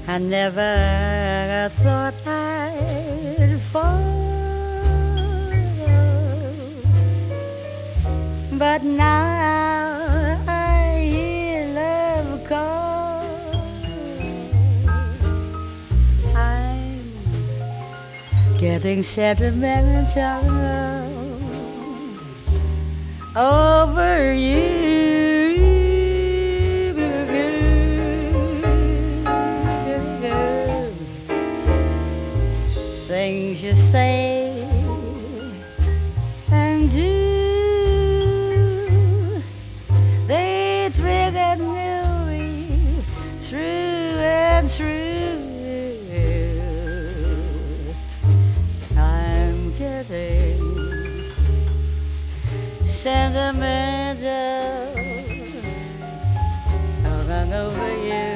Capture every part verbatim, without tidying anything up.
I never thought I'd fall, but now I hear love call. I'm getting sentimental over you. Things you say and do, they thrill and thrill me through and through. I'm getting sentimental along over you.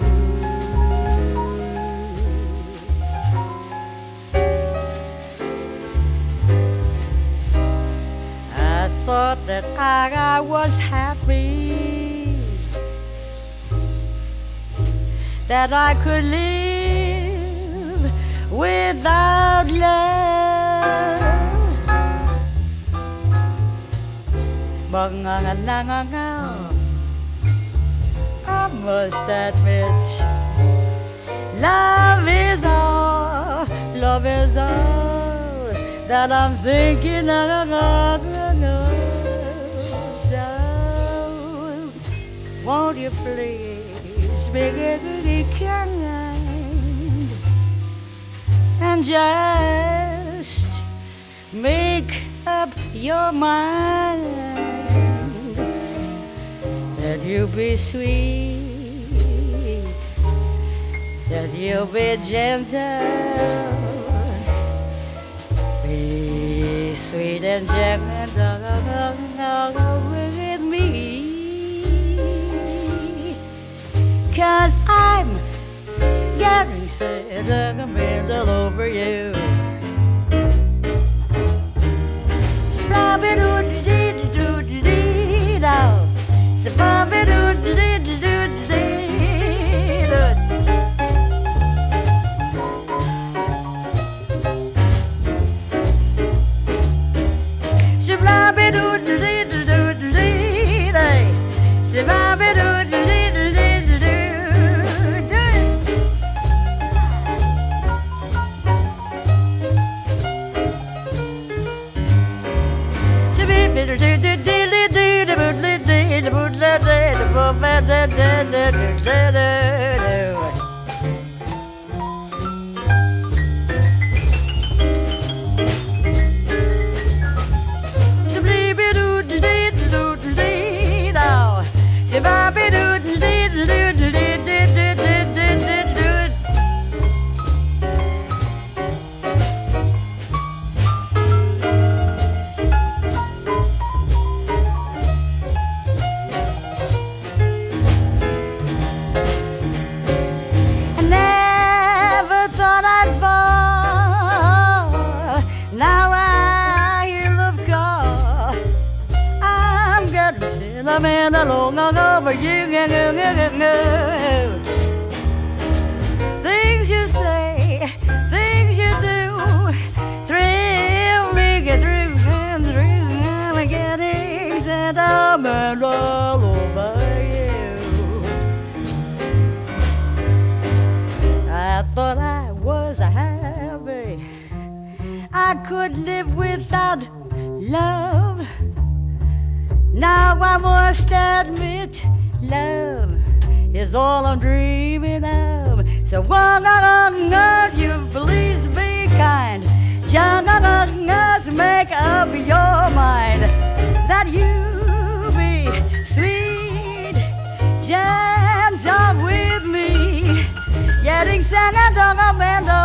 Thought that I, I was happy, that I could live without love. But now, now, now, I must admit, love is all, love is all that I'm thinking of. So, won't you please be good kind and just make up your mind that you'll be sweet, that you'll be gentle. Be sweet and gentle with me, 'cause I'm getting sentimental over you. Spробby-doo-dee-doo-dee-doo, spробby-doo-dee-doo-dee-doo. Man along over you. Things you say, things you do, thrill me, get through and through. I'm getting sentimental over you. I thought I was happy, I could live without love. Now I must admit, love is all I'm dreaming of. So why not you please be kind? Just make up your mind that you be sweet, gentle with me, getting sentimental.